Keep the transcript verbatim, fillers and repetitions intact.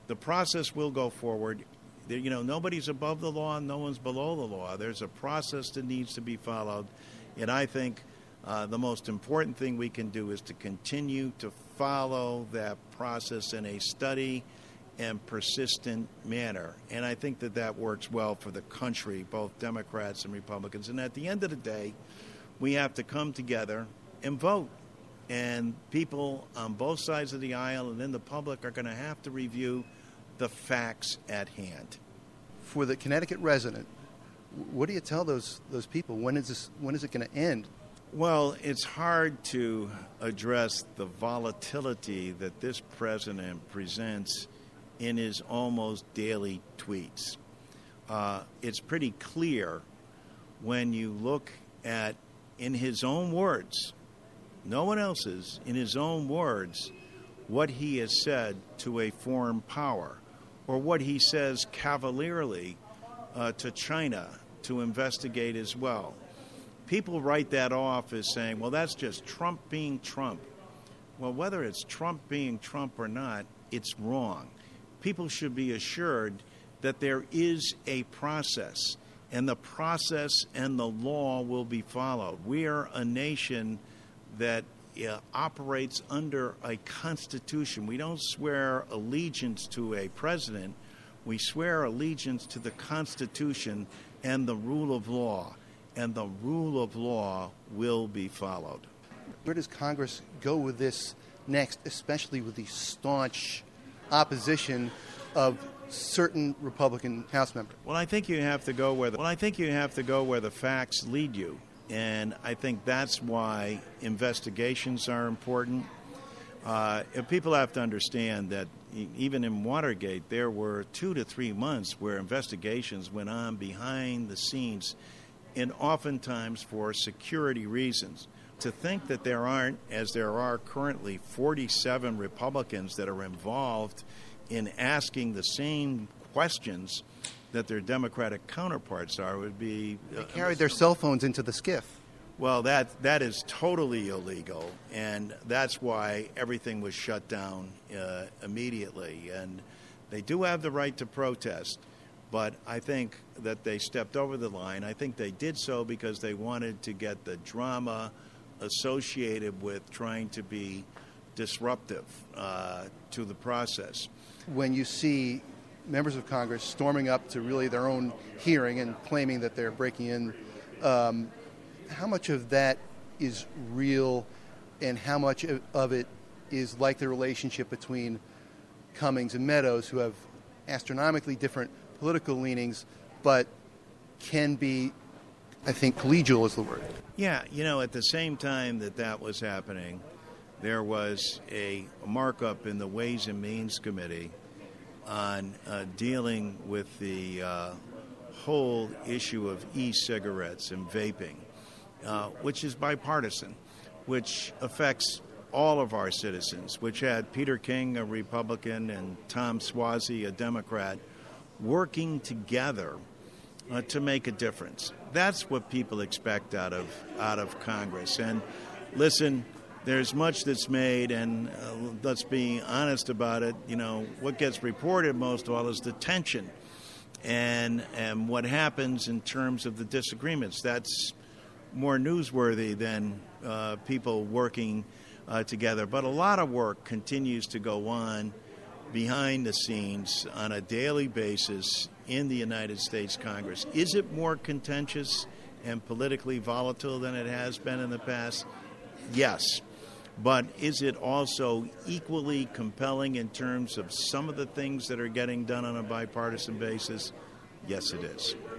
the process will go forward. There, you know, nobody's above the law, no one's below the law. There's a process that needs to be followed, and I think uh, the most important thing we can do is to continue to follow that process in a steady and persistent manner. And I think that that works well for the country, both Democrats and Republicans. And at the end of the day, we have to come together and vote. And people on both sides of the aisle and in the public are going to have to review the facts at hand. For the Connecticut resident, what do you tell those those people? When is this? When is it going to end? Well, it's hard to address the volatility that this president presents in his almost daily tweets. Uh, it's pretty clear when you look at, in his own words, no one else's, in his own words, what he has said to a foreign power, or what he says cavalierly uh, to China to investigate as well. People write that off as saying, well, that's just Trump being Trump. Well, whether it's Trump being Trump or not, it's wrong. People should be assured that there is a process, and the process and the law will be followed. We are a nation that uh, operates under a constitution. We don't swear allegiance to a president. We swear allegiance to the Constitution and the rule of law, and the rule of law will be followed. Where does Congress go with this next, especially with the staunch opposition of certain Republican House members? Well, I think you have to go where the, well, I think you have to go where the facts lead you. And I think that's why investigations are important. Uh, people have to understand that even in Watergate, there were two to three months where investigations went on behind the scenes, and oftentimes for security reasons. To think that there aren't, as there are currently, forty-seven Republicans that are involved in asking the same questions that their Democratic counterparts are would be... They carried their cell phones into the skiff. Well, that that is totally illegal, and that's why everything was shut down uh, immediately. And they do have the right to protest, but I think that they stepped over the line. I think they did so because they wanted to get the drama associated with trying to be disruptive uh, to the process. When you see members of Congress storming up to really their own hearing and claiming that they're breaking in, um, how much of that is real, and how much of it is like the relationship between Cummings and Meadows, who have astronomically different political leanings, but can be, I think, collegial is the word. Yeah, you know, at the same time that that was happening, there was a markup in the Ways and Means Committee on uh, dealing with the uh, whole issue of e-cigarettes and vaping, uh, which is bipartisan, which affects all of our citizens, which had Peter King, a Republican, and Tom Suozzi, a Democrat, working together uh, to make a difference. That's what people expect out of out of Congress. And listen, there's much that's made, and uh, let's be honest about it. You know, what gets reported most of all is the tension and and what happens in terms of the disagreements. That's more newsworthy than uh, people working uh, together. But a lot of work continues to go on behind the scenes on a daily basis in the United States Congress. Is it more contentious and politically volatile than it has been in the past? Yes. But is it also equally compelling in terms of some of the things that are getting done on a bipartisan basis? Yes, it is.